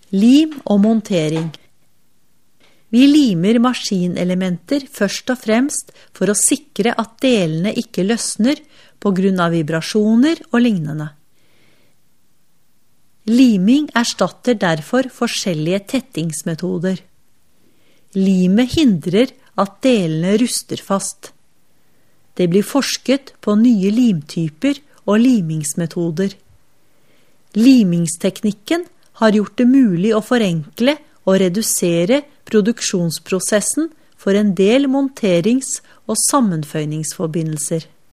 Lim og montering. Vi limer maskinelementer først og fremst for å sikre at delene ikke løsner på grunn av vibrasjoner og lignende. Liming erstatter derfor forskjellige tettingsmetoder. Limet hindrer at delene ruster fast. Det blir forsket på nye limtyper og limingsmetoder. Limingsteknikken har gjort det mulig å forenkle og redusere produksjonsprosessen for en del monterings- og sammenføyningsforbindelser.